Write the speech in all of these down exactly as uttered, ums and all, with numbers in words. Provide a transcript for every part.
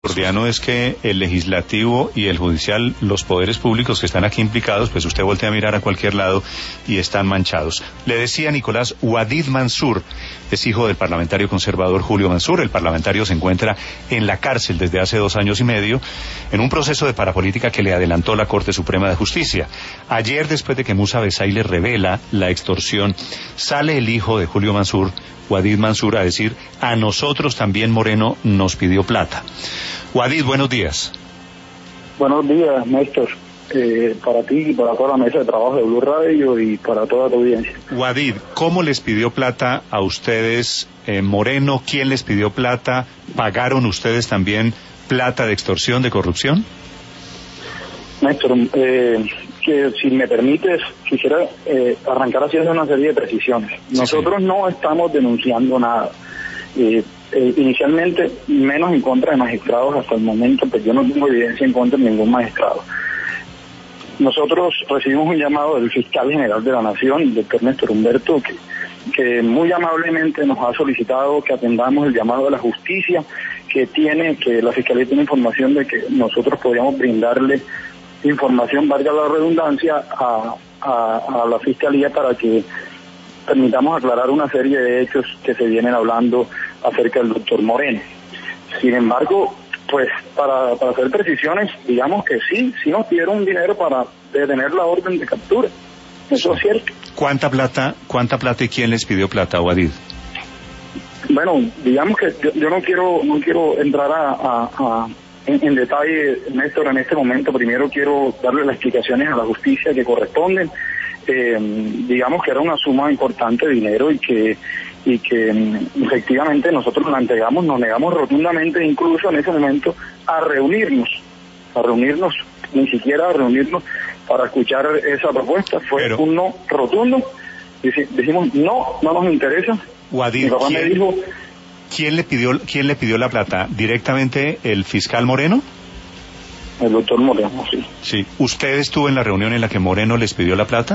Gordiano, es que el legislativo y el judicial, los poderes públicos que están aquí implicados, pues usted voltea a mirar a cualquier lado y están manchados. Le decía Nicolás, Wadid Mansur es hijo del parlamentario conservador Julio Mansur. El parlamentario se encuentra en la cárcel desde hace dos años y medio en un proceso de parapolítica que le adelantó la Corte Suprema de Justicia. Ayer, después de que Musa Besay le revela la extorsión, sale el hijo de Julio Mansur, Wadid Mansur, a decir: a nosotros también Moreno nos pidió plata. Wadid, buenos días. Buenos días, Néstor. Eh, para ti y para toda la mesa de trabajo de Blue Radio y para toda tu audiencia. Wadid, ¿cómo les pidió plata a ustedes eh, Moreno? ¿Quién les pidió plata? ¿Pagaron ustedes también plata de extorsión, de corrupción? Néstor, eh, que si me permites, quisiera eh, arrancar haciendo una serie de precisiones. Nosotros sí, sí. no estamos denunciando nada. Eh, eh, inicialmente, menos en contra de magistrados hasta el momento, pues yo no tengo evidencia en contra de ningún magistrado. Nosotros recibimos un llamado del fiscal general de la Nación, el doctor Néstor Humberto, que, que muy amablemente nos ha solicitado que atendamos el llamado de la justicia, que tiene, que la fiscalía tiene información de que nosotros podríamos brindarle información, valga la redundancia, a, a, a la fiscalía para que permitamos aclarar una serie de hechos que se vienen hablando acerca del doctor Moreno. Sin embargo, pues para, para hacer precisiones, digamos que sí, sí nos pidieron dinero para detener la orden de captura. Eso es cierto. ¿Cuánta plata, cuánta plata y quién les pidió plata, Wadid? Bueno, digamos que yo, yo no quiero no quiero entrar a, a, a en, en detalle, Néstor, en este momento. Primero quiero darle las explicaciones a la justicia que corresponden. Eh, digamos que era una suma importante de dinero y que y que efectivamente nosotros la entregamos, nos negamos rotundamente, incluso en ese momento, a reunirnos, a reunirnos, ni siquiera a reunirnos para escuchar esa propuesta. Fue Pero, un no rotundo. Decimos no, no nos interesa. Wadid, Mi papá ¿quién, me dijo, ¿quién le pidió quién le pidió la plata? ¿Directamente el fiscal Moreno? El doctor Moreno, sí. Sí. ¿Usted estuvo en la reunión en la que Moreno les pidió la plata?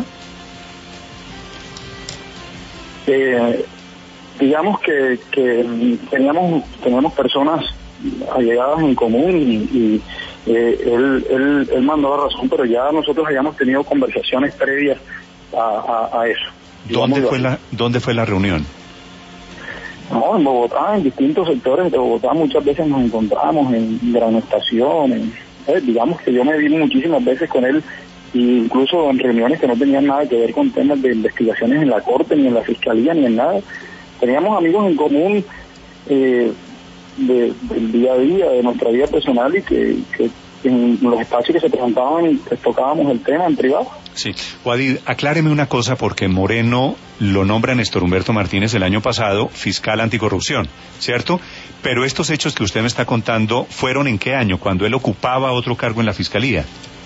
Eh, digamos que, que teníamos teníamos personas allegadas en común y, y eh, él, él, él mandó la razón, pero ya nosotros habíamos tenido conversaciones previas a, a, a eso. ¿Dónde fue, la, ¿Dónde fue la reunión? No, en Bogotá, en distintos sectores de Bogotá. Muchas veces nos encontramos en Gran Estación, en, eh, digamos que yo me vi muchísimas veces con él, incluso en reuniones que no tenían nada que ver con temas de investigaciones en la corte, ni en la fiscalía, ni en nada. Teníamos amigos en común eh, de, del día a día, de nuestra vida personal, y que, que en los espacios que se presentaban pues, tocábamos el tema en privado. Sí. Wadid, acláreme una cosa, porque Moreno lo nombra Néstor Humberto Martínez el año pasado fiscal anticorrupción, ¿cierto? Pero estos hechos que usted me está contando, ¿fueron en qué año? ¿Cuando él ocupaba otro cargo en la fiscalía?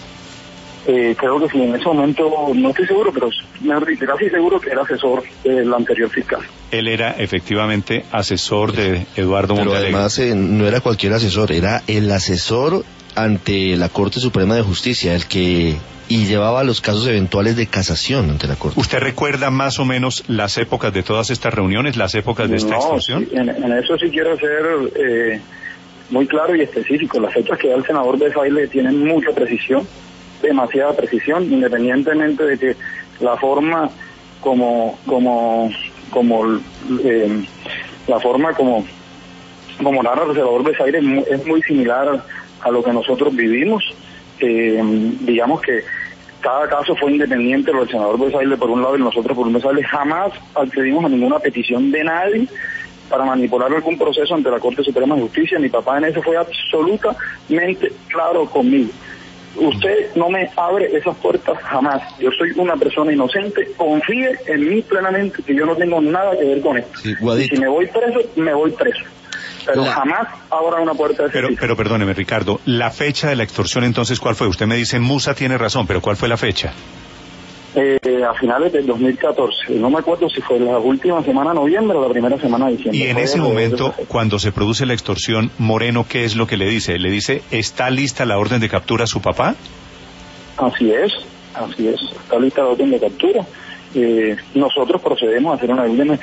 Eh, creo que sí, en ese momento no estoy seguro, pero casi seguro que era asesor del anterior fiscal. Él era efectivamente asesor de Eduardo Montalegre. Pero además eh, no era cualquier asesor, era el asesor ante la Corte Suprema de Justicia, el que y llevaba los casos eventuales de casación ante la Corte. ¿Usted recuerda más o menos las épocas de todas estas reuniones, las épocas de esta no, extorsión? Sí, en, en eso sí quiero ser eh, muy claro y específico. Las fechas que da el senador Besay le tienen mucha precisión, demasiada precisión, independientemente de que la forma como como como eh, la forma como como narra el senador Besay es muy, es muy similar a lo que nosotros vivimos. Eh, digamos que cada caso fue independiente, lo del senador Besay por un lado y nosotros por un lado. Jamás accedimos a ninguna petición de nadie para manipular algún proceso ante la Corte Suprema de Justicia. Mi papá en eso fue absolutamente claro conmigo. Usted no me abre esas puertas jamás. Yo soy una persona inocente, confíe en mí plenamente que yo no tengo nada que ver con esto. Sí, y si me voy preso, me voy preso. Pero la... jamás abra una puerta de ese pero, tipo. Pero perdóneme, Ricardo, la fecha de la extorsión entonces, ¿cuál fue? Usted me dice, Musa tiene razón, pero ¿cuál fue la fecha? Eh, a finales del dos mil catorce, no me acuerdo si fue la última semana de noviembre o la primera semana de diciembre. Y en ese momento, cuando se produce la extorsión, Moreno, ¿qué es lo que le dice? ¿Le dice, está lista la orden de captura a su papá? Así es, así es, está lista la orden de captura. Eh, nosotros procedemos a hacer una orden.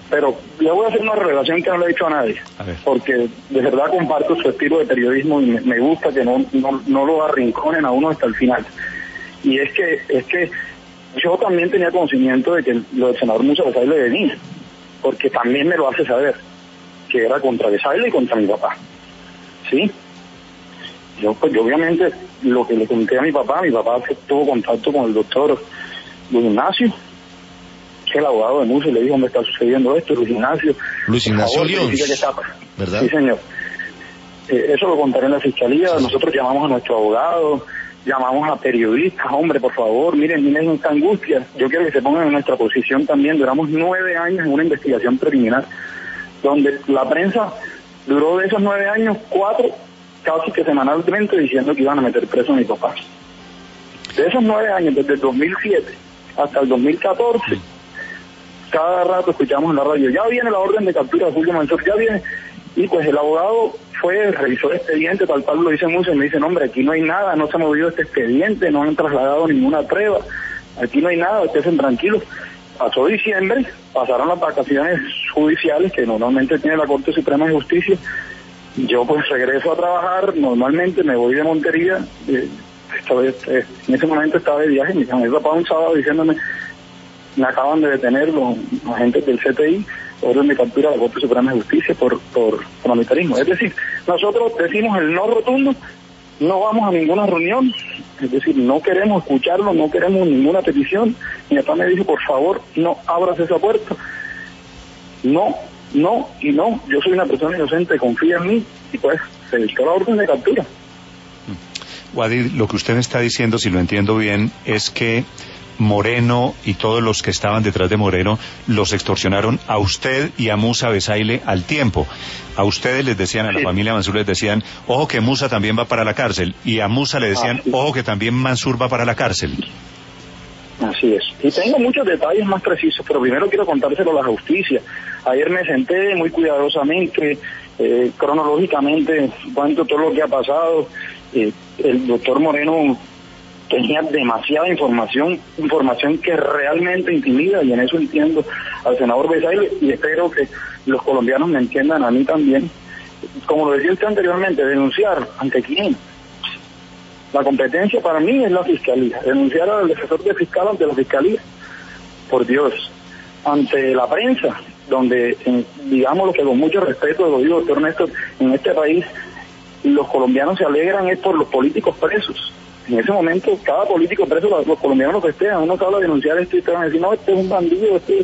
Pero le voy a hacer una revelación que no le he dicho a nadie, a porque de verdad comparto su estilo de periodismo y me, me gusta que no, no, no lo arrinconen a uno hasta el final. Y es que es que yo también tenía conocimiento de que lo del senador Musa Besaile venía, porque también me lo hace saber, que era contra Besaile y contra mi papá. ¿Sí? Yo, pues yo obviamente lo que le conté a mi papá, mi papá tuvo contacto con el doctor Luis Ignacio, que es el abogado de Musa, y le dijo dónde está sucediendo esto. Luis Ignacio. Luis Ignacio León, ¿verdad? Sí, señor. Eh, eso lo contaré en la fiscalía. Sí. Nosotros llamamos a nuestro abogado, llamamos a periodistas, hombre, por favor, miren, miren esta angustia. Yo quiero que se pongan en nuestra posición también. Duramos nueve años en una investigación preliminar, donde la prensa duró de esos nueve años, cuatro, casi que semanalmente, diciendo que iban a meter preso a mi papá. De esos nueve años, desde el dos mil siete hasta el dos mil catorce, cada rato escuchamos en la radio, ya viene la orden de captura de Julio Mansur, ya viene, y pues el abogado fue, revisó el expediente, tal cual lo dice Musa, y me dice, no, hombre, aquí no hay nada, no se ha movido este expediente, no han trasladado ninguna prueba, aquí no hay nada, estén tranquilos. Pasó diciembre, pasaron las vacaciones judiciales que normalmente tiene la Corte Suprema de Justicia, yo pues regreso a trabajar, normalmente me voy de Montería, eh, esta vez, eh, en ese momento estaba de viaje, mi papá un sábado diciéndome, me acaban de detener los agentes del C T I, orden de captura de la Corte Suprema de Justicia por, por parlamentarismo. Es decir, nosotros decimos el no rotundo, no vamos a ninguna reunión, es decir, no queremos escucharlo, no queremos ninguna petición. Mi papá me dijo, por favor, no abras esa puerta. No, no y no. Yo soy una persona inocente, confía en mí, y pues se dictó la orden de captura. Wadid, lo que usted me está diciendo, si lo entiendo bien, es que Moreno y todos los que estaban detrás de Moreno los extorsionaron a usted y a Musa Besaile al tiempo. A ustedes les decían, a la sí. familia Mansur les decían, ojo que Musa también va para la cárcel, y a Musa le decían, ah, sí. ojo que también Mansur va para la cárcel. Así es. Y tengo muchos detalles más precisos, pero primero quiero contárselo a la justicia. Ayer me senté muy cuidadosamente, eh, cronológicamente, cuento todo lo que ha pasado. Eh, el doctor Moreno tenía demasiada información, información que realmente intimida, y en eso entiendo al senador Besaile, y espero que los colombianos me entiendan a mí también. Como lo decía usted anteriormente, denunciar ante quién. La competencia para mí es la fiscalía, denunciar al asesor de fiscal ante la fiscalía, por Dios, ante la prensa, donde, en, digamos lo que con mucho respeto lo digo, doctor Néstor, en este país los colombianos se alegran es por los políticos presos. En ese momento, cada político preso, los, los colombianos lo festejan. Uno se habla de denunciar esto y te van a decir, no, este es un bandido, este...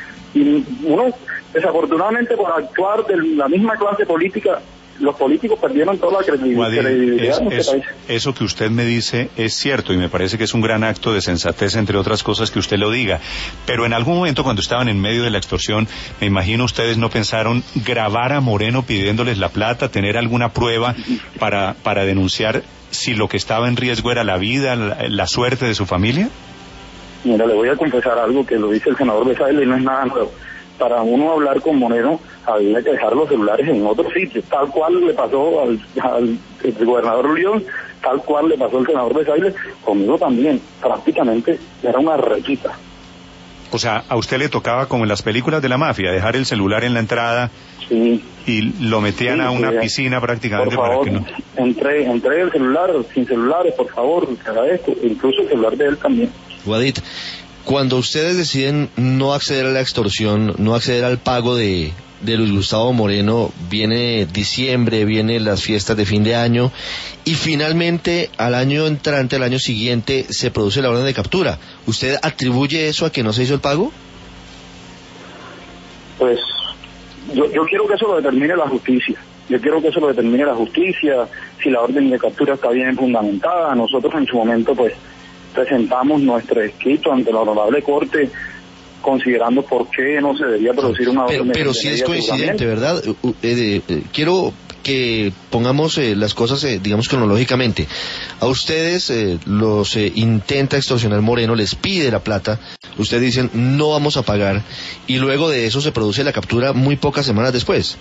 Y uno, desafortunadamente, por actuar de la misma clase política, los políticos perdieron toda la credibilidad, Wadid, credibilidad es, en este es, país. Eso que usted me dice es cierto, y me parece que es un gran acto de sensatez, entre otras cosas, que usted lo diga. Pero en algún momento, cuando estaban en medio de la extorsión, me imagino ustedes no pensaron grabar a Moreno pidiéndoles la plata, tener alguna prueba para, para denunciar si lo que estaba en riesgo era la vida, la, la suerte de su familia. Mira, le voy a confesar algo que lo dice el senador Besaile y no es nada nuevo. Para uno hablar con Moreno había que dejar los celulares en otro sitio, tal cual le pasó al, al, al gobernador León, tal cual le pasó al senador Besaile, conmigo también. Prácticamente era una requita. O sea, a usted le tocaba, como en las películas de la mafia, dejar el celular en la entrada, sí, y lo metían sí, a una sí, piscina prácticamente. Por favor, para que no... Entré, entré el celular, sin celulares, por favor, que haga esto, incluso el celular de él también. Wadid, cuando ustedes deciden no acceder a la extorsión, no acceder al pago de, de Luis Gustavo Moreno, viene diciembre, vienen las fiestas de fin de año, y finalmente al año entrante, al año siguiente, se produce la orden de captura. ¿Usted atribuye eso a que no se hizo el pago? Pues yo, yo quiero que eso lo determine la justicia. Yo quiero que eso lo determine la justicia, si la orden de captura está bien fundamentada. Nosotros en su momento pues presentamos nuestro escrito ante la honorable Corte considerando por qué no se debía producir una orden pero, de Pero sí es coincidente, ¿verdad? Uh, eh, eh, quiero que pongamos eh, las cosas, eh, digamos, cronológicamente. A ustedes eh, los eh, intenta extorsionar Moreno, les pide la plata, ustedes dicen no vamos a pagar, y luego de eso se produce la captura muy pocas semanas después.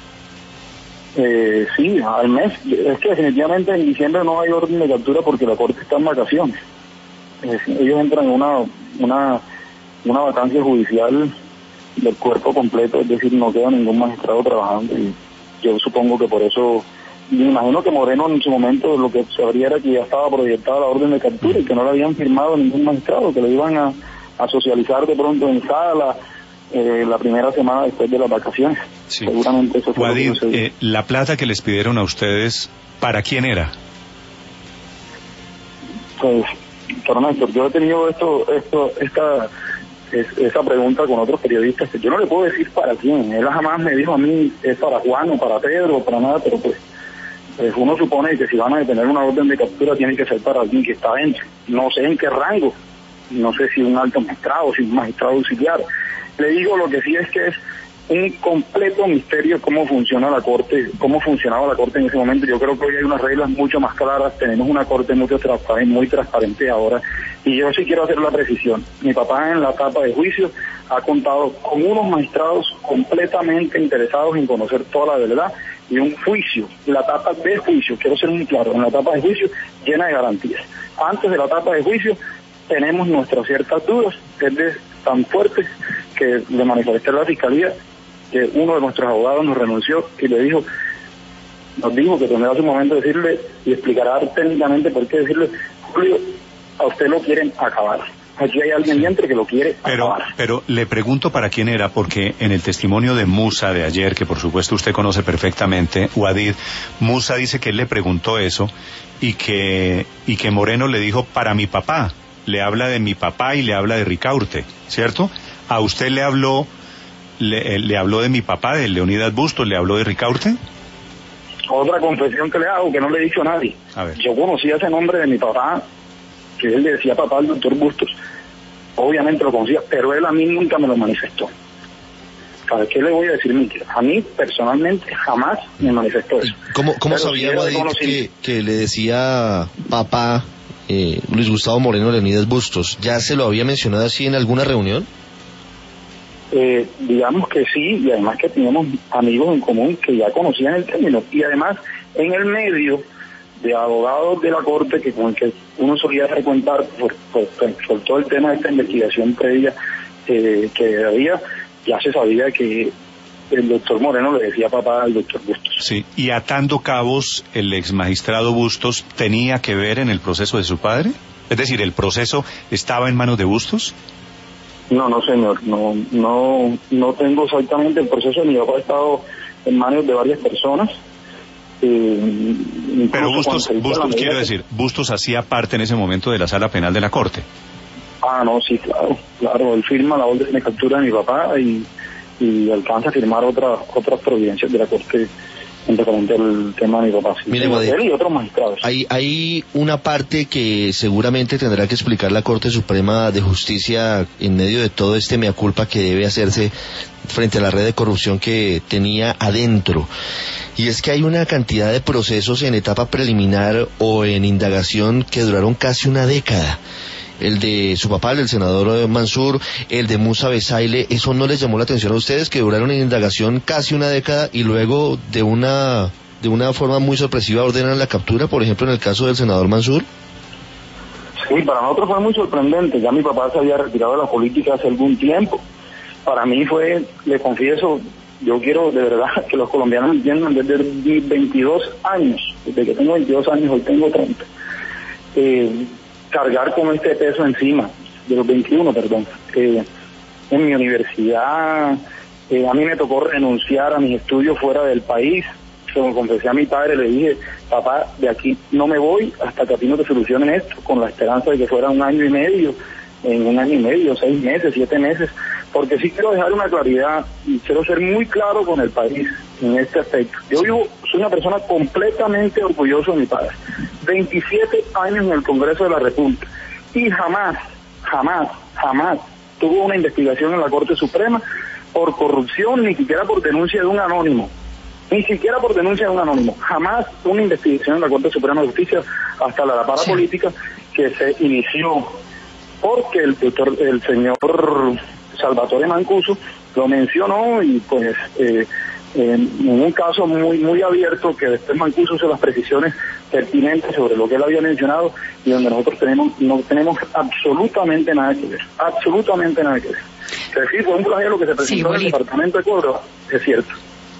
Eh, sí, al mes. Es que definitivamente en diciembre no hay orden de captura porque la Corte está en vacaciones. Eh, ellos entran en una, una, una vacancia judicial del cuerpo completo, es decir, no queda ningún magistrado trabajando, y yo supongo que por eso, me imagino que Moreno en su momento lo que sabría era que ya estaba proyectada la orden de captura y que no la habían firmado ningún magistrado, que lo iban a, a socializar de pronto en sala eh, la primera semana después de las vacaciones. Sí. Seguramente eso fue Wadid, lo que sucedió. eh, la plata que les pidieron a ustedes, ¿para quién era? Pues, pero Néstor, yo he tenido esto, esto, esta, es, esa pregunta con otros periodistas, que yo no le puedo decir para quién. Él jamás me dijo a mí, es para Juan o para Pedro o para nada, pero pues, pues uno supone que si van a detener una orden de captura tiene que ser para alguien que está dentro. No sé en qué rango, no sé si un alto magistrado, si un magistrado auxiliar. Le digo, lo que sí es que es un completo misterio cómo funciona la Corte, cómo funcionaba la Corte en ese momento. Yo creo que hoy hay unas reglas mucho más claras, tenemos una Corte muy transparente, muy transparente ahora, y yo sí quiero hacer la precisión. Mi papá en la etapa de juicio ha contado con unos magistrados completamente interesados en conocer toda la verdad, y un juicio, la etapa de juicio, quiero ser muy claro, en la etapa de juicio llena de garantías. Antes de la etapa de juicio tenemos nuestras ciertas dudas, es de tan fuertes que le manifesté a la Fiscalía que uno de nuestros abogados nos renunció y le dijo, nos dijo que tendrá su momento de decirle y explicará técnicamente por qué decirle, Julio, a usted lo quieren acabar. Aquí hay alguien dentro que lo quiere pero, acabar. Pero le pregunto para quién era, porque en el testimonio de Musa de ayer, que por supuesto usted conoce perfectamente, Wadid, Musa dice que él le preguntó eso y que, y que Moreno le dijo, para mi papá. Le habla de mi papá y le habla de Ricaurte, ¿cierto? A usted le habló, le, le habló de mi papá, de Leonidas Bustos, le habló de Ricaurte. Otra confesión que le hago, que no le he dicho a nadie. A ver. Yo conocía ese nombre de mi papá, que él le decía papá al doctor Bustos. Obviamente lo conocía, pero él a mí nunca me lo manifestó. ¿Para qué le voy a decir mentira? A mí, personalmente, jamás me manifestó eso. ¿Cómo, cómo Pero sabía sí Wadid reconocí- que, que le decía papá eh, Luis Gustavo Moreno Leonidas Bustos? ¿Ya se lo había mencionado así en alguna reunión? Eh, digamos que sí, y además que teníamos amigos en común que ya conocían el término, y además en el medio de abogados de la Corte que con el que uno solía frecuentar por, por, por todo el tema de esta investigación previa eh, que había, ya se sabía que el doctor Moreno le decía papá al doctor Bustos. Sí, y atando cabos, el ex magistrado Bustos tenía que ver en el proceso de su padre. Es decir, ¿el proceso estaba en manos de Bustos? No, no señor, no, no, no tengo exactamente el proceso. Mi papá ha estado en manos de varias personas. Eh, Pero Bustos, cuando se hizo la Bustos medida quiero que- decir, Bustos hacía parte en ese momento de la sala penal de la Corte. Ah, no, sí, claro, claro, él firma la orden de captura de mi papá y, y alcanza a firmar otras otras providencias de la Corte en referente al tema de mi papá. Sí, Mire, él Wadid, y otros magistrados. Hay, hay una parte que seguramente tendrá que explicar la Corte Suprema de Justicia en medio de todo este mea culpa que debe hacerse frente a la red de corrupción que tenía adentro. Y es que hay una cantidad de procesos en etapa preliminar o en indagación que duraron casi una década. El de su papá, el del senador Mansur, el de Musa Besaile, ¿eso no les llamó la atención a ustedes, que duraron en indagación casi una década y luego de una de una forma muy sorpresiva ordenan la captura, por ejemplo en el caso del senador Mansur? Sí, para nosotros fue muy sorprendente. Ya mi papá se había retirado de la política hace algún tiempo. Para mí fue, le confieso, yo quiero de verdad que los colombianos entiendan, desde mis veintidós años, desde que tengo veintidós años, hoy tengo treinta, eh, cargar con este peso encima, de los veintiuno, perdón. Eh, en mi universidad, eh, a mí me tocó renunciar a mis estudios fuera del país. Como confesé a mi padre, le dije, papá, de aquí no me voy hasta que a ti no te solucionen esto, con la esperanza de que fuera un año y medio, en un año y medio, seis meses, siete meses, porque sí quiero dejar una claridad y quiero ser muy claro con el país en este aspecto. Yo vivo, soy una persona completamente orgulloso de mi padre, veintisiete años en el Congreso de la República, y jamás, jamás, jamás tuvo una investigación en la Corte Suprema por corrupción, ni siquiera por denuncia de un anónimo. Ni siquiera por denuncia de un anónimo. Jamás una investigación en la Corte Suprema de Justicia hasta la parapolítica que se inició porque el doctor, el señor Salvatore Mancuso lo mencionó y pues eh, en un caso muy muy abierto que después Mancuso hizo las precisiones pertinentes sobre lo que él había mencionado y donde nosotros tenemos no tenemos absolutamente nada que ver, absolutamente nada que ver. Que sí, fue un plagio lo que se presentó sí, en el departamento de Córdoba, es cierto.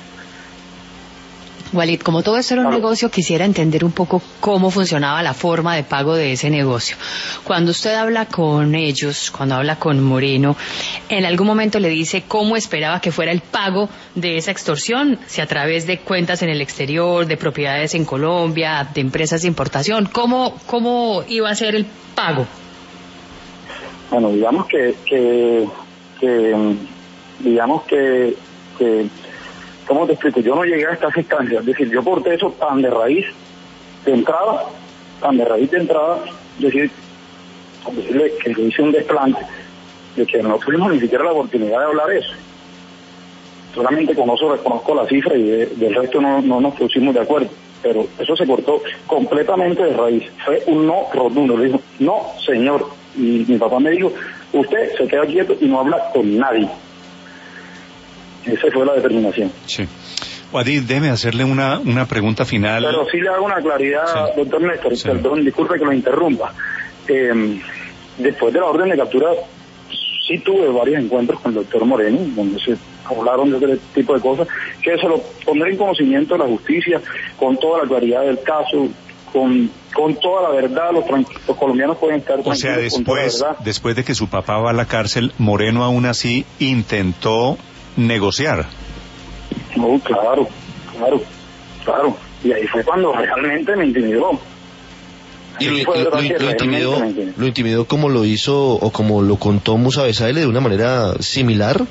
Walid, como todo esto era un negocio, quisiera entender un poco cómo funcionaba la forma de pago de ese negocio. Cuando usted habla con ellos, cuando habla con Moreno, ¿en algún momento le dice cómo esperaba que fuera el pago de esa extorsión? Si a través de cuentas en el exterior, de propiedades en Colombia, de empresas de importación, ¿cómo, cómo iba a ser el pago? Bueno, digamos que, que, que digamos que, que ¿cómo te explico? Yo no llegué a estas instancias, es decir, yo porté eso tan de raíz de entrada, tan de raíz de entrada, es decir, decirle que yo hice un desplante de que no tuvimos ni siquiera la oportunidad de hablar de eso. Solamente con eso reconozco la cifra y de, del resto no, no nos pusimos de acuerdo, pero eso se cortó completamente de raíz. Fue un no rotundo, le dijo, no señor, y mi papá me dijo, usted se queda quieto y no habla con nadie. Esa fue la determinación. Sí. Wadid, déjeme hacerle una, una pregunta final. Pero sí le hago una claridad, sí. doctor Néstor, sí. Perdón, disculpe que lo interrumpa. Eh, después de la orden de captura, sí tuve varios encuentros con el doctor Moreno, donde se hablaron de este tipo de cosas, que se lo pondré en conocimiento de la justicia, con toda la claridad del caso, con con toda la verdad, los, los colombianos pueden estar tranquilos. O sea, después, después de que su papá va a la cárcel, Moreno aún así intentó negociar. No, claro, claro, claro. Y ahí fue cuando realmente me intimidó. ¿Y lo, lo, lo, lo, intimidó, lo intimidó como lo hizo o como lo contó Musa Besaile de una manera similar?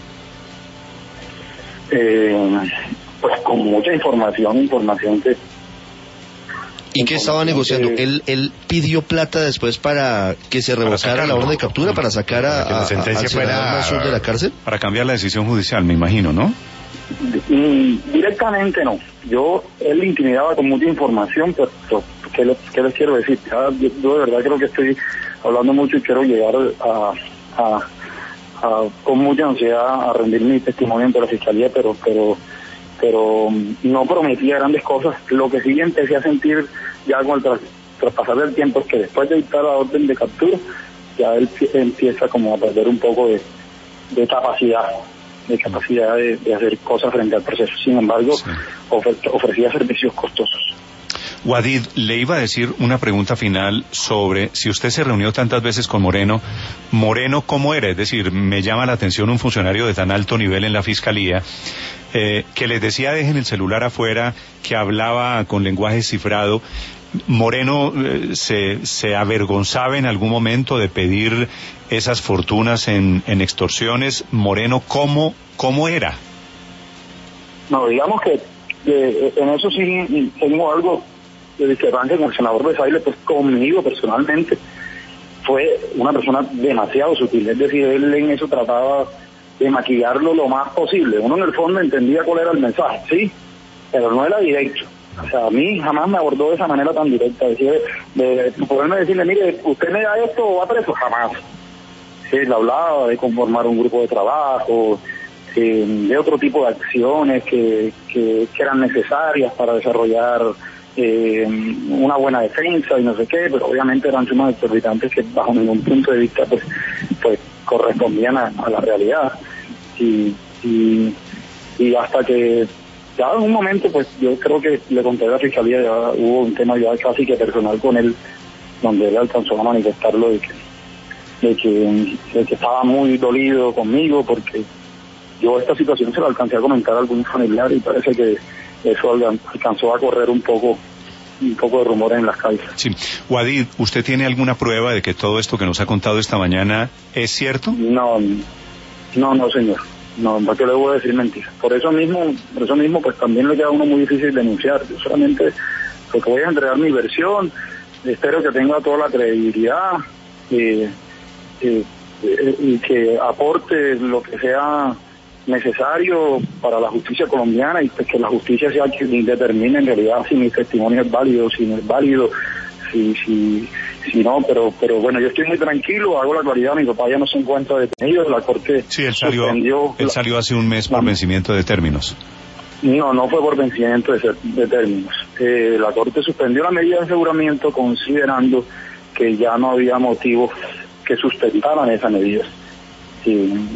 Eh, pues con mucha información, información que... ¿Y qué estaba negociando? Que... ¿Él, él pidió plata después para que se revocara la orden de captura, para sacar a, para que la sentencia fuera sur de la cárcel? Para cambiar la decisión judicial, me imagino, ¿no? Directamente no. Yo, él le intimidaba con mucha información, pero, pero ¿qué, le, ¿qué les quiero decir? Ya, yo, yo de verdad creo que estoy hablando mucho y quiero llegar a, a, a con mucha ansiedad a rendir mi testimonio ante la fiscalía, pero pero pero no prometía grandes cosas. Lo que sí empecé a sentir ya con el tras, traspasar del tiempo es que después de dictar la orden de captura, ya él empieza como a perder un poco de, de capacidad, de capacidad de, de hacer cosas frente al proceso. Sin embargo, sí. ofre, ofrecía servicios costosos. Wadid, le iba a decir una pregunta final sobre si usted se reunió tantas veces con Moreno, Moreno ¿cómo era? Es decir, me llama la atención un funcionario de tan alto nivel en la Fiscalía, eh, que les decía dejen el celular afuera, que hablaba con lenguaje cifrado. Moreno eh, se, se avergonzaba en algún momento de pedir esas fortunas en, en extorsiones. Moreno, ¿cómo, cómo era? No, digamos que eh, en eso sí tengo algo de discrepancia con el senador Besaile, pues conmigo personalmente fue una persona demasiado sutil, es decir, él en eso trataba de maquillarlo lo más posible. Uno en el fondo entendía cuál era el mensaje, sí, pero no era directo. O sea, a mí jamás me abordó de esa manera tan directa, decir, de, de poderme decirle, mire, usted me da esto o va preso, jamás. Sí, le hablaba de conformar un grupo de trabajo, eh, de otro tipo de acciones que, que, que eran necesarias para desarrollar Eh, una buena defensa y no sé qué, pero obviamente eran sumas exorbitantes que bajo ningún punto de vista pues pues correspondían a, a la realidad y, y y hasta que ya en un momento pues yo creo que le conté a la fiscalía, ya hubo un tema ya casi que personal con él, donde él alcanzó a manifestarlo de que de que, de que estaba muy dolido conmigo porque yo esta situación se la alcancé a comentar a algún familiar y parece que eso alcanzó a correr un poco un poco de rumor en las calles. Sí. Wadid, ¿usted tiene alguna prueba de que todo esto que nos ha contado esta mañana es cierto? No, no, no, señor. No, ¿para qué le voy a decir mentiras? Por eso mismo, por eso mismo, pues también le queda a uno muy difícil denunciar. Yo solamente porque voy a entregar mi versión, espero que tenga toda la credibilidad eh, eh, eh, y que aporte lo que sea necesario para la justicia colombiana y pues que la justicia sea quien determine en realidad si mi testimonio es válido, si no es válido, si si si no, pero pero bueno, yo estoy muy tranquilo, hago la claridad, mi papá ya no se encuentra detenido, la corte sí, él salió, él salió hace un mes por la, vencimiento de términos. No, no fue por vencimiento de, de términos. Eh, la corte suspendió la medida de aseguramiento considerando que ya no había motivos que sustentaran esa medida. Sí,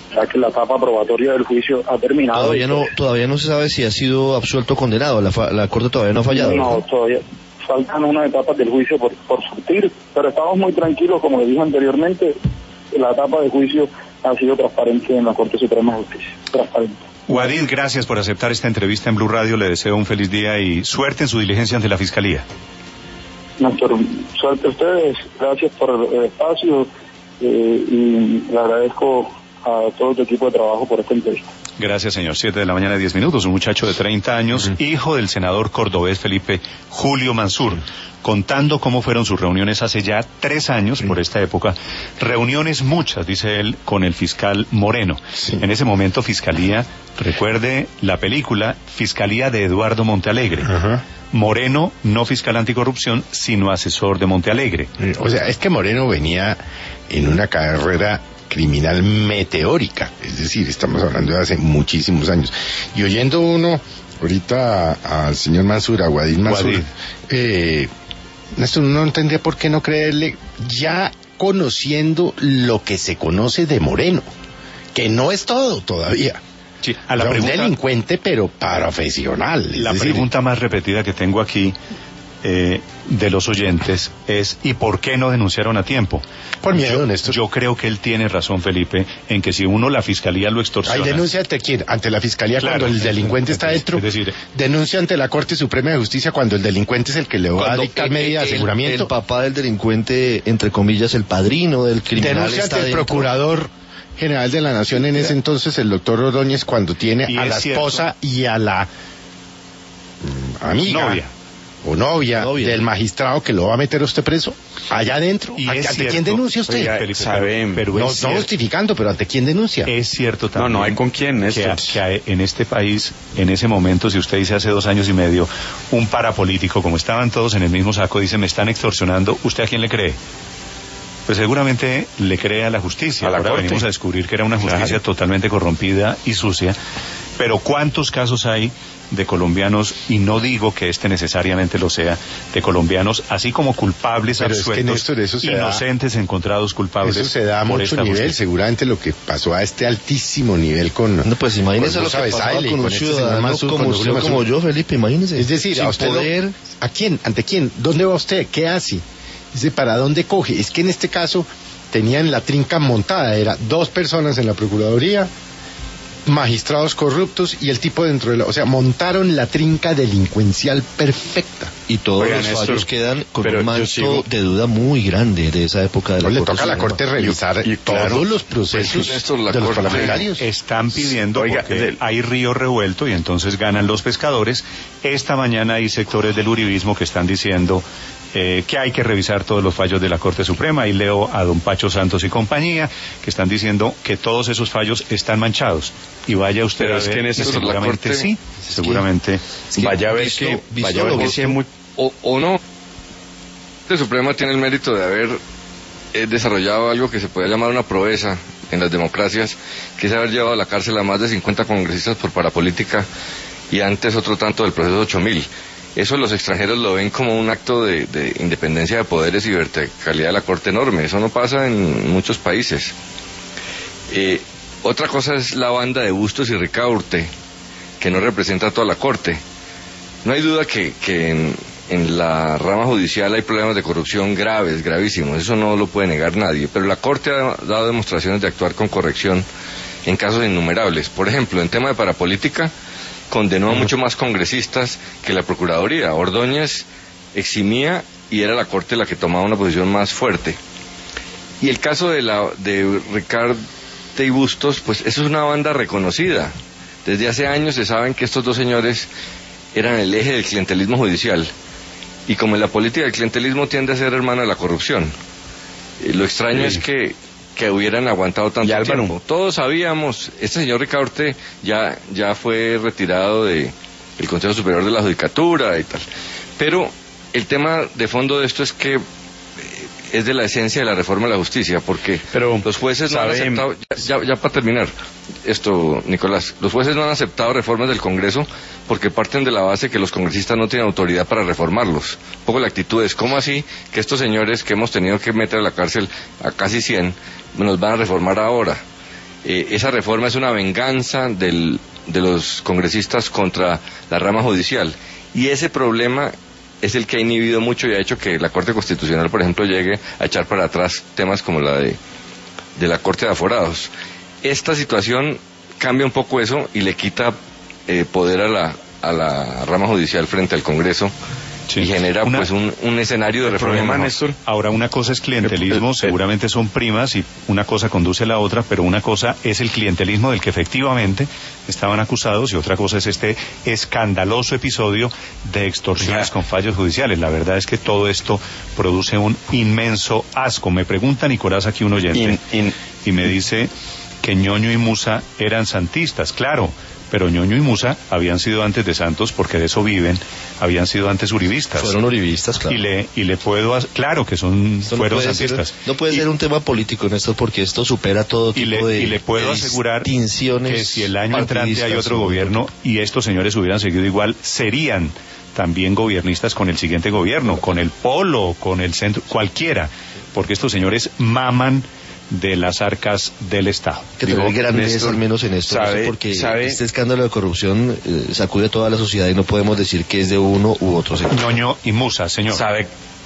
ya que la etapa probatoria del juicio ha terminado. Todavía no, todavía no se sabe si ha sido absuelto o condenado, la, fa, la Corte todavía no ha fallado. No, ¿no? todavía faltan unas etapas del juicio por, por surtir, pero estamos muy tranquilos, como le dije anteriormente, la etapa de juicio ha sido transparente en la Corte Suprema de Justicia, transparente. Uadid, gracias por aceptar esta entrevista en Blue Radio, le deseo un feliz día y suerte en su diligencia ante la Fiscalía. Néstor, suerte a ustedes, gracias por el espacio eh, y le agradezco a todo tu equipo de trabajo por esta entrevista. Gracias, señor. Siete de la mañana, diez minutos. Un muchacho de treinta años, uh-huh. hijo del senador cordobés Felipe Julio Mansur, contando cómo fueron sus reuniones hace ya tres años, sí. por esta época. Reuniones muchas, dice él, con el fiscal Moreno. Sí. En ese momento, Fiscalía, recuerde la película, Fiscalía de Eduardo Montealegre. Uh-huh. Moreno, no fiscal anticorrupción, sino asesor de Montealegre. O sea, es que Moreno venía en una carrera criminal meteórica, es decir, estamos hablando de hace muchísimos años. Y oyendo uno, ahorita al señor Mansur, a Uadid Mansur, eh, Néstor, uno no entendía por qué no creerle, ya conociendo lo que se conoce de Moreno, que no es todo todavía. Sí, a la o sea, pregunta, un delincuente, pero profesional. La decir, pregunta más repetida que tengo aquí eh, de los oyentes es ¿y por qué no denunciaron a tiempo? Por miedo, yo, Néstor. Yo creo que él tiene razón, Felipe, en que si uno, la fiscalía lo extorsiona... ¿Hay denuncia ante quién? Ante la fiscalía claro, cuando el delincuente está dentro. Es decir, denuncia ante la Corte Suprema de Justicia cuando el delincuente es el que le va a dictar medida de aseguramiento. El papá del delincuente, entre comillas, el padrino del criminal. Denuncia está ante el dentro. Procurador General de la Nación en ese entonces, el doctor Ordóñez, cuando tiene a la cierto. esposa y a la mm, amiga novia. o novia, novia del magistrado que lo va a meter a usted preso allá adentro. Y ¿Ante, es ¿ante cierto, quién denuncia usted? Oiga, Felipe, Sabemos, pero no, es no justificando, pero ¿ante quién denuncia? Es cierto también. No, no hay con quién, Néstor. Que, que en este país, en ese momento, si usted dice hace dos años y medio, un parapolítico, como estaban todos en el mismo saco, dice, me están extorsionando, ¿usted a quién le cree? Pues seguramente le cree a la justicia. A la Ahora corte. venimos a descubrir que era una justicia claro. totalmente corrompida y sucia. Pero ¿cuántos casos hay de colombianos, y no digo que este necesariamente lo sea, de colombianos, así como culpables, pero absueltos, es que, Néstor, eso se inocentes da, encontrados culpables? Eso se da a mucho nivel, justicia. Seguramente lo que pasó a este altísimo nivel con... No, pues imagínese lo que pasaba con, con un ciudadano este como usted, como yo, Felipe, imagínese. Es decir, sin a usted poder... Lo, ¿a quién? ¿Ante quién? ¿Dónde va usted? ¿Qué hace? Dice, ¿para dónde coge? Es que en este caso tenían la trinca montada, era dos personas en la Procuraduría, magistrados corruptos y el tipo dentro de la... O sea, montaron la trinca delincuencial perfecta. Y todos Oigan, los Néstor, fallos quedan con pero un manto sigo... de duda muy grande de esa época de la no, Corte. Le toca a la Corte revisar y, y todos claro, los procesos pues, Néstor, la de los Corte parlamentarios. Están pidiendo, Oiga, porque del... hay río revuelto y entonces ganan los pescadores. Esta mañana hay sectores del uribismo que están diciendo... Eh, que hay que revisar todos los fallos de la Corte Suprema, y leo a don Pacho Santos y compañía que están diciendo que todos esos fallos están manchados, y vaya usted pero a es ver, que en y eso seguramente la Corte, sí, es seguramente que, es que vaya a ver visto, que visto vaya a ver que sí es muy, o, o no. La Corte Suprema tiene el mérito de haber eh, desarrollado algo que se puede llamar una proeza en las democracias, que es haber llevado a la cárcel a más de cincuenta congresistas por parapolítica, y antes otro tanto del proceso ocho mil. Eso los extranjeros lo ven como un acto de, de independencia de poderes y verticalidad de la Corte enorme. Eso no pasa en muchos países. Eh, otra cosa es la banda de Bustos y Ricaurte, que no representa a toda la Corte. No hay duda que, que en, en la rama judicial hay problemas de corrupción graves, gravísimos. Eso no lo puede negar nadie. Pero la Corte ha dado demostraciones de actuar con corrección en casos innumerables. Por ejemplo, en tema de parapolítica, condenó a mucho más congresistas que la Procuraduría. Ordóñez eximía y era la Corte la que tomaba una posición más fuerte. Y el caso de la de Ricaurte y Bustos, pues eso es una banda reconocida. Desde hace años se saben que estos dos señores eran el eje del clientelismo judicial. Y como en la política el clientelismo tiende a ser hermano de la corrupción, eh, lo extraño sí. es que que hubieran aguantado tanto ya, tiempo. Álvaro. Todos sabíamos, este señor Ricaurte ya, ya fue retirado de el Consejo Superior de la Judicatura y tal. Pero el tema de fondo de esto es que es de la esencia de la reforma de la justicia, porque Pero, los jueces no han aceptado, ya, ya, ya para terminar esto, Nicolás, los jueces no han aceptado reformas del Congreso porque parten de la base que los congresistas no tienen autoridad para reformarlos. Un poco la actitud es, ¿cómo así que estos señores que hemos tenido que meter a la cárcel a casi cien nos van a reformar ahora? eh, esa reforma es una venganza del, de los congresistas contra la rama judicial. Y ese problema es el que ha inhibido mucho y ha hecho que la Corte Constitucional, por ejemplo, llegue a echar para atrás temas como la de, de la Corte de Aforados. Esta situación cambia un poco eso y le quita eh, poder a la, a la rama judicial frente al Congreso. Sí. Y genera una, pues un, un escenario de reforma, Néstor. Ahora, una cosa es clientelismo, seguramente son primas y una cosa conduce a la otra, pero una cosa es el clientelismo del que efectivamente estaban acusados y otra cosa es este escandaloso episodio de extorsiones ya. con fallos judiciales. La verdad es que todo esto produce un inmenso asco. Me pregunta Nicolás aquí un oyente in, in, y me dice que Ñoño y Musa eran santistas. Claro, pero Ñoño y Musa habían sido antes de santos porque de eso viven, habían sido antes uribistas. Fueron uribistas, claro. Y le, y le puedo, claro que son, esto fueron no santistas. Ser, no puede y, ser un tema político, Néstor, porque esto supera todo tipo y le, de Y le puedo asegurar que si el año entrante hay otro gobierno y estos señores hubieran seguido igual, serían también gobiernistas con el siguiente gobierno, con el polo, con el centro, cualquiera, porque estos señores maman de las arcas del Estado. Que tener grandeza al menos en esto, sabe, porque sabe, este escándalo de corrupción eh, sacude a toda la sociedad y no podemos decir que es de uno u otro sector. Ñoño y Musa, señor. Sabe,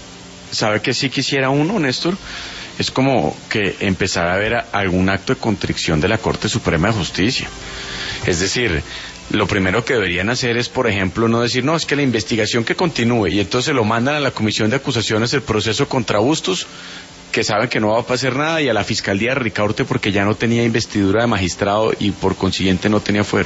sabe que sí quisiera uno, Néstor, es como que empezar a ver a, algún acto de contrición de la Corte Suprema de Justicia. Es decir, lo primero que deberían hacer es, por ejemplo, no decir, no, es que la investigación que continúe, y entonces lo mandan a la Comisión de Acusaciones, el proceso contra Bustos, que saben que no va a pasar nada, y a la Fiscalía de Ricaurte porque ya no tenía investidura de magistrado y por consiguiente no tenía fuero.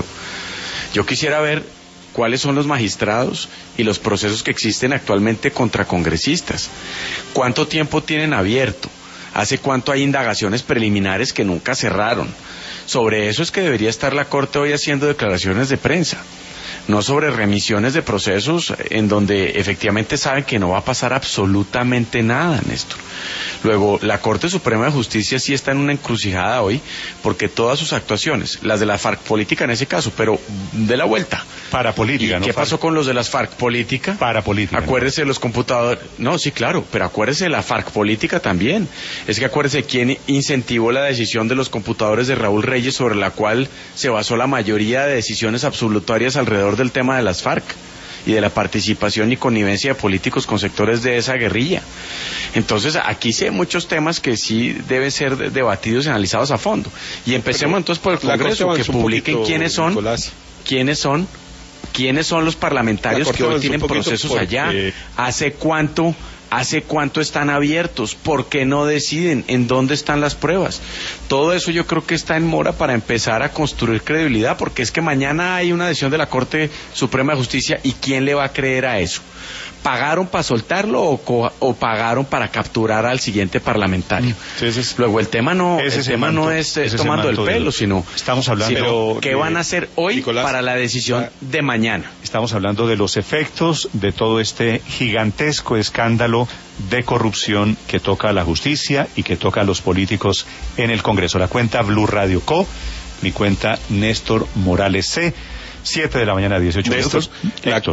Yo quisiera ver cuáles son los magistrados y los procesos que existen actualmente contra congresistas. ¿Cuánto tiempo tienen abierto? ¿Hace cuánto hay indagaciones preliminares que nunca cerraron? Sobre eso es que debería estar la Corte hoy haciendo declaraciones de prensa, no sobre remisiones de procesos en donde efectivamente saben que no va a pasar absolutamente nada, Néstor. Luego, la Corte Suprema de Justicia sí está en una encrucijada hoy, porque todas sus actuaciones, las de la FARC política en ese caso, pero de la vuelta. Para política, ¿no? ¿Qué pasó con los de las FARC política? Para política. Acuérdese de los computadores. No, sí, claro, pero acuérdese de la FARC política también. Es que acuérdese quién incentivó la decisión de los computadores de Raúl Reyes, sobre la cual se basó la mayoría de decisiones absolutorias alrededor del tema de las FARC y de la participación y connivencia de políticos con sectores de esa guerrilla. Entonces, aquí sí hay muchos temas que sí deben ser debatidos y analizados a fondo. Y empecemos Pero, entonces por el Congreso, que publiquen poquito, quiénes son, Nicolás. quiénes son, quiénes son los parlamentarios que hoy tienen procesos porque... allá, hace cuánto... ¿Hace cuánto están abiertos? ¿Por qué no deciden? ¿En dónde están las pruebas? Todo eso yo creo que está en mora para empezar a construir credibilidad, porque es que mañana hay una decisión de la Corte Suprema de Justicia y ¿quién le va a creer a eso? ¿Pagaron para soltarlo o, co- o pagaron para capturar al siguiente parlamentario? Sí, es, Luego el tema no, el tema manto, no es, es tomando el pelo, sino, estamos hablando, sino pero, qué eh, van a hacer hoy Nicolás, para la decisión ah, de mañana. Estamos hablando de los efectos de todo este gigantesco escándalo de corrupción que toca a la justicia y que toca a los políticos en el Congreso. La cuenta Blue Radio Co, mi cuenta Néstor Morales C, siete de la mañana, dieciocho minutos. Héctor.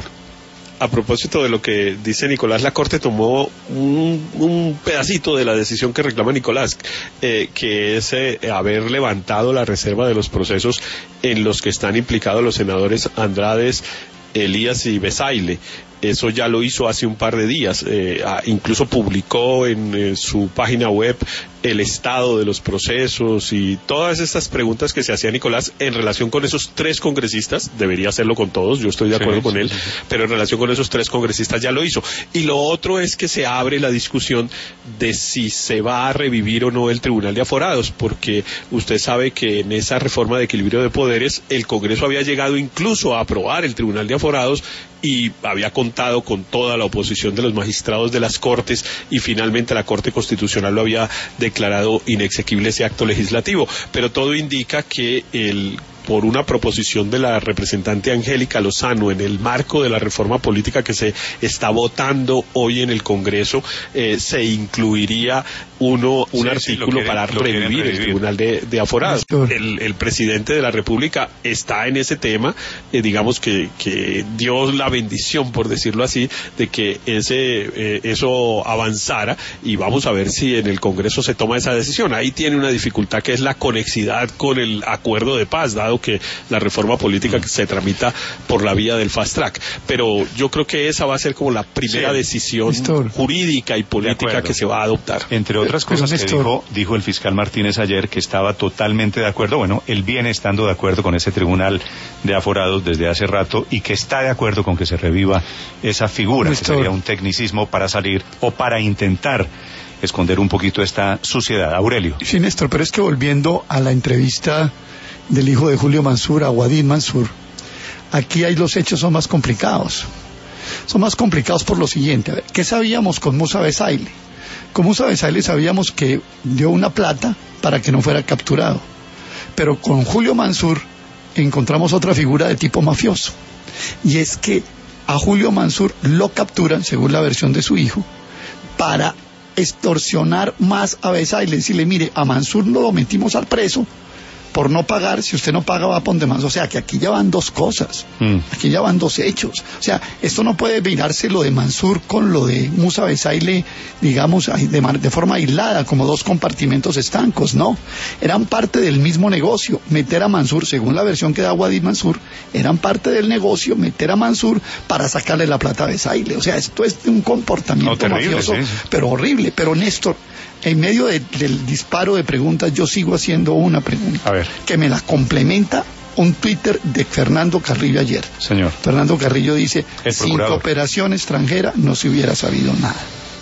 A propósito de lo que dice Nicolás, la Corte tomó un, un pedacito de la decisión que reclama Nicolás, eh, que es eh, haber levantado la reserva de los procesos en los que están implicados los senadores Andrades, Elías y Besaile. Eso ya lo hizo hace un par de días, eh, incluso publicó en eh, su página web el estado de los procesos y todas estas preguntas que se hacía Nicolás en relación con esos tres congresistas. Debería hacerlo con todos, yo estoy de acuerdo sí, con sí, él, sí, sí. pero en relación con esos tres congresistas ya lo hizo. Y lo otro es que se abre la discusión de si se va a revivir o no el Tribunal de Aforados, porque usted sabe que en esa reforma de equilibrio de poderes el Congreso había llegado incluso a aprobar el Tribunal de Aforados y había contado con toda la oposición de los magistrados de las Cortes y finalmente la Corte Constitucional lo había declarado inexequible ese acto legislativo. Pero todo indica que el por una proposición de la representante Angélica Lozano en el marco de la reforma política que se está votando hoy en el Congreso, eh, se incluiría uno un sí, artículo sí, quieren, para revivir, revivir el Tribunal de, de Aforados. El, el presidente de la República está en ese tema, eh, digamos que, que dio la bendición, por decirlo así, de que ese eh, eso avanzara, y vamos a ver si en el Congreso se toma esa decisión. Ahí tiene una dificultad que es la conexidad con el acuerdo de paz, dado que la reforma política que se tramita por la vía del fast track. Pero yo creo que esa va a ser como la primera sí, decisión Néstor, jurídica y política que se va a adoptar. Entre otras cosas que dijo, dijo el fiscal Martínez ayer, que estaba totalmente de acuerdo, bueno, él viene estando de acuerdo con ese tribunal de aforados desde hace rato, y que está de acuerdo con que se reviva esa figura, Néstor, que sería un tecnicismo para salir o para intentar esconder un poquito esta suciedad. Aurelio. Sí, Néstor, pero es que volviendo a la entrevista del hijo de Julio Mansur, a Wadid Mansur, aquí hay los hechos son más complicados. Son más complicados por lo siguiente. A ver, ¿qué sabíamos con Musa Besaile? Con Musa Besaile sabíamos que dio una plata para que no fuera capturado. Pero con Julio Mansur encontramos otra figura de tipo mafioso. Y es que a Julio Mansur lo capturan, según la versión de su hijo, para extorsionar más a Besaile. Decirle, mire, a Mansur no lo metimos al preso por no pagar, si usted no paga va a poner más. O sea, que aquí ya van dos cosas, mm. aquí ya van dos hechos. O sea, esto no puede mirarse lo de Mansur con lo de Musa Besaile, digamos, de, de forma aislada, como dos compartimentos estancos, no. Eran parte del mismo negocio. Meter a Mansur, según la versión que da Wadid Mansur, eran parte del negocio, meter a Mansur para sacarle la plata a Besaile. O sea, esto es un comportamiento no, terrible, mafioso, sí. pero horrible. Pero Néstor, en medio de, del disparo de preguntas, yo sigo haciendo una pregunta, a ver, que me la complementa un Twitter de Fernando Carrillo ayer. Señor. Fernando Carrillo dice, sin cooperación extranjera no se hubiera sabido nada.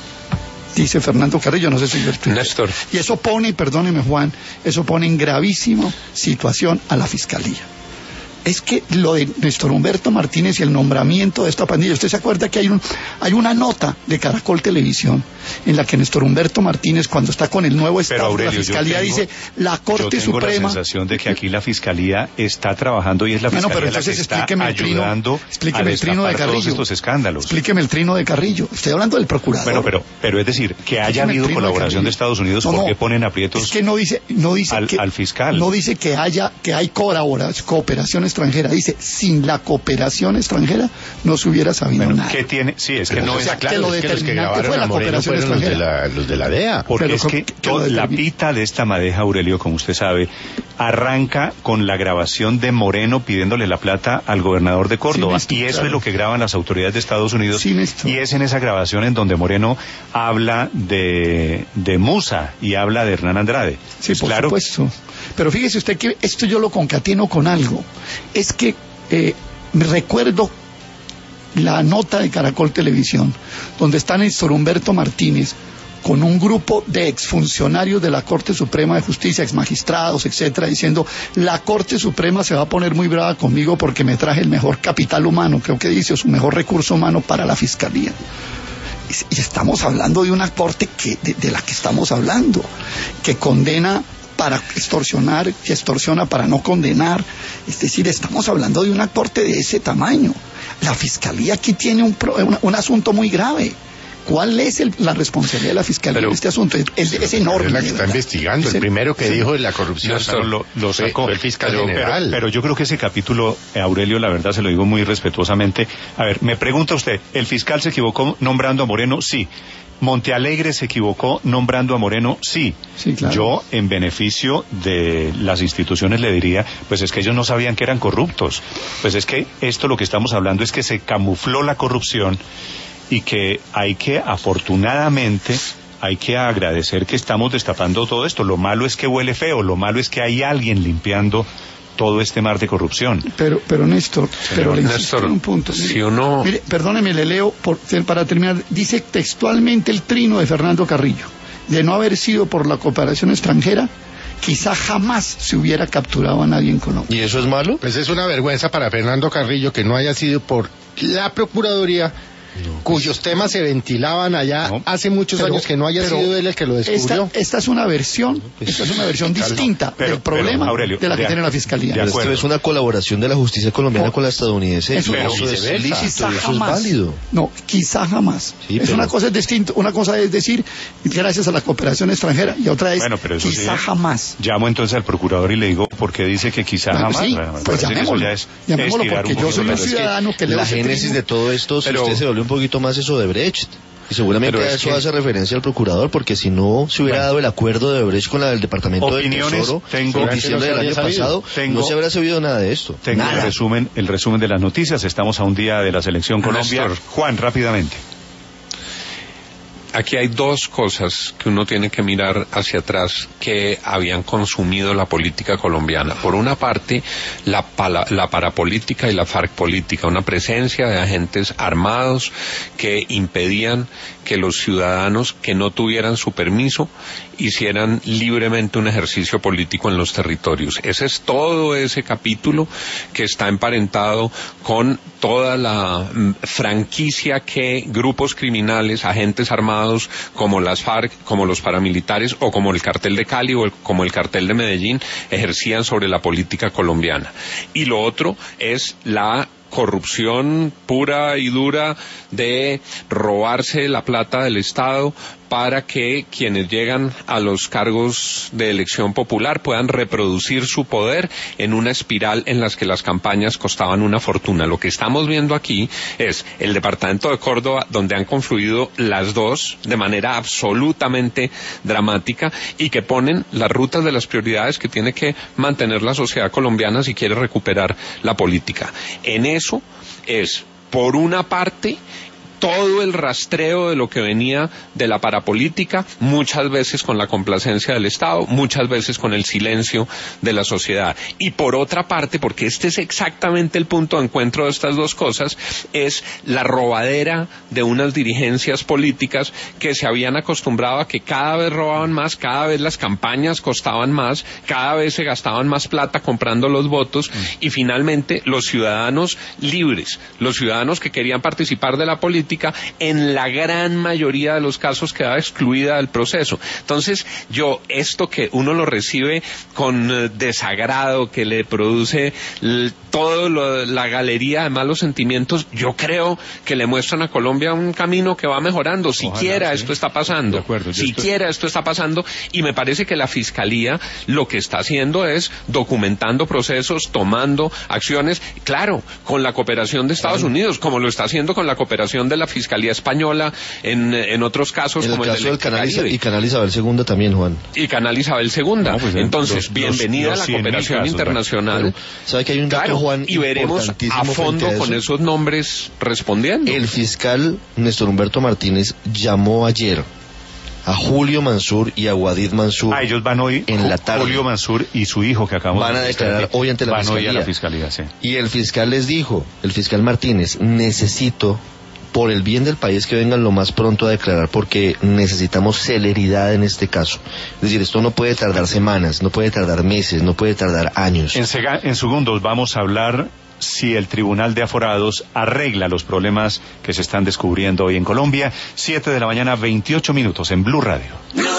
Dice Fernando Carrillo, no sé si yo el Twitter. Néstor. Y eso pone, perdóneme Juan, eso pone en gravísima situación a la Fiscalía. Es que lo de Néstor Humberto Martínez y el nombramiento de esta pandilla, usted se acuerda que hay un hay una nota de Caracol Televisión en la que Néstor Humberto Martínez, cuando está con el nuevo estado de la Fiscalía, tengo, dice la Corte yo tengo Suprema... la sensación de que aquí la Fiscalía está trabajando y es la Fiscalía bueno, pero entonces, la que está el trino, ayudando explíqueme a el trino de Carrillo, todos estos escándalos. Explíqueme el trino de Carrillo. Estoy hablando del procurador. Bueno, pero pero es decir, que haya habido colaboración de, de Estados Unidos, no, ¿por qué no, ponen aprietos es que no dice, no dice al, que, al fiscal? No dice que haya que hay colaboración, cooperación extranjera. Dice, sin la cooperación extranjera no se hubiera sabido bueno, nada. ¿Qué tiene? Sí, es que pero no no es claro, que lo es que los que grabaron a Moreno fueron los de, la, los de la D E A. Porque pero es que, que toda la pita de esta madeja, Aurelio, como usted sabe, arranca con la grabación de Moreno pidiéndole la plata al gobernador de Córdoba, sí, y eso claro. es lo que graban las autoridades de Estados Unidos, sí, y es en esa grabación en donde Moreno habla de, de Musa y habla de Hernán Andrade. Sí, pues por claro. supuesto. Pero fíjese usted que esto yo lo concateno con algo. Es que eh, me recuerdo la nota de Caracol Televisión, donde está Néstor Humberto Martínez con un grupo de exfuncionarios de la Corte Suprema de Justicia, exmagistrados, etcétera, diciendo, la Corte Suprema se va a poner muy brava conmigo porque me traje el mejor capital humano, creo que dice, o su mejor recurso humano para la Fiscalía. Y estamos hablando de una corte que, de, de la que estamos hablando, que condena para extorsionar, que extorsiona para no condenar. Es decir, estamos hablando de una corte de ese tamaño. La Fiscalía aquí tiene un, un, un asunto muy grave. ¿Cuál es el, la responsabilidad de la Fiscalía Pero, en este asunto? Es, es, es enorme. Es la que está investigando. El, el primero que sí, dijo de la corrupción no, lo, lo sacó el fiscal pero, general. Pero, pero yo creo que ese capítulo, Aurelio, la verdad se lo digo muy respetuosamente. A ver, me pregunta usted, ¿el fiscal se equivocó nombrando a Moreno? Sí. ¿Montealegre se equivocó nombrando a Moreno? Sí. Sí, claro. Yo, en beneficio de las instituciones, le diría, pues es que ellos no sabían que eran corruptos. Pues es que esto lo que estamos hablando es que se camufló la corrupción y que hay que, afortunadamente, hay que agradecer que estamos destapando todo esto. Lo malo es que huele feo, lo malo es que hay alguien limpiando todo este mar de corrupción. Pero, pero Néstor, pero, pero le insisto Néstor, en un punto. Mire, si uno... mire, perdóneme, le leo por, para terminar. Dice textualmente el trino de Fernando Carrillo: de no haber sido por la cooperación extranjera, quizá jamás se hubiera capturado a nadie en Colombia. ¿Y eso es malo? Pues es una vergüenza para Fernando Carrillo que no haya sido por la Procuraduría no, cuyos pues, temas se ventilaban allá no, hace muchos pero, años, que no haya sido él el que lo descubrió. Esta, esta es una versión, pues, esta es una versión distinta pero, del problema pero, Aurelio, de la que de, tiene la Fiscalía. De esto es una colaboración de la justicia colombiana no, con la estadounidense. Eso, pero eso es lícito, eso es válido. No, quizá jamás. Sí, es pero, una cosa es distinto. Una cosa es decir, gracias a la cooperación extranjera, y otra es bueno, quizá sí, jamás. Llamo entonces al procurador y le digo, ¿por qué dice que quizá bueno, jamás? Sí, bueno, pues llamémoslo, es, llamémoslo porque yo soy un ciudadano que, que la génesis de todo esto, si pero, usted se vuelve un poquito más eso de Brecht, y seguramente a eso que... hace referencia al procurador, porque si no se hubiera bueno, dado el acuerdo de Brecht con la del Departamento del Tesoro tengo, en diciembre del año pasado, tengo, no se habrá sabido nada de esto. Tengo el resumen, el resumen de las noticias. Estamos a un día de la selección Colombia. Néstor. Juan, rápidamente. Aquí hay dos cosas que uno tiene que mirar hacia atrás que habían consumido la política colombiana. Por una parte, la, pala, la parapolítica y la FARC política, una presencia de agentes armados que impedían que los ciudadanos que no tuvieran su permiso hicieran libremente un ejercicio político en los territorios. Ese es todo ese capítulo que está emparentado con toda la franquicia que grupos criminales, agentes armados como las FARC, como los paramilitares o como el cartel de Cali o el, como el cartel de Medellín ejercían sobre la política colombiana. Y lo otro es la corrupción pura y dura de robarse la plata del Estado para que quienes llegan a los cargos de elección popular puedan reproducir su poder en una espiral en las que las campañas costaban una fortuna. Lo que estamos viendo aquí es el departamento de Córdoba, donde han confluido las dos de manera absolutamente dramática y que ponen las rutas de las prioridades que tiene que mantener la sociedad colombiana si quiere recuperar la política. En eso es, por una parte, todo el rastreo de lo que venía de la parapolítica, muchas veces con la complacencia del Estado, muchas veces con el silencio de la sociedad. Y por otra parte, porque este es exactamente el punto de encuentro de estas dos cosas, es la robadera de unas dirigencias políticas que se habían acostumbrado a que cada vez robaban más, cada vez las campañas costaban más, cada vez se gastaban más plata comprando los votos, y finalmente los ciudadanos libres, los ciudadanos que querían participar de la política, en la gran mayoría de los casos quedaba excluida del proceso. Entonces, yo, esto que uno lo recibe con uh, desagrado, que le produce toda la galería de malos sentimientos, yo creo que le muestran a Colombia un camino que va mejorando. Siquiera Ojalá, sí. esto está pasando. De acuerdo, Siquiera estoy... esto está pasando, y me parece que la Fiscalía lo que está haciendo es documentando procesos, tomando acciones, claro, con la cooperación de Estados claro. Unidos, como lo está haciendo con la cooperación de la Fiscalía Española en, en otros casos, en como el caso el del Canal y Canal Isabel segunda también, Juan. Y Canal Isabel segunda. No, pues, Entonces, los, bienvenida los, los a la cooperación casos, internacional. Pero, ¿sabe que hay un dato, claro, Juan, y veremos a fondo a con esos nombres respondiendo? El fiscal Néstor Humberto Martínez llamó ayer a Julio Mansur y a Wadid Mansur. Ah, ellos van hoy, en la tarde. Julio Mansur y su hijo que acabamos van a declarar hoy ante la van fiscalía. Hoy a la fiscalía, sí. Y el fiscal les dijo, el fiscal Martínez, necesito, por el bien del país, que vengan lo más pronto a declarar, porque necesitamos celeridad en este caso. Es decir, esto no puede tardar semanas, no puede tardar meses, no puede tardar años. En, sega, en segundos vamos a hablar si el Tribunal de Aforados arregla los problemas que se están descubriendo hoy en Colombia. Siete de la mañana, veintiocho minutos en Blue Radio.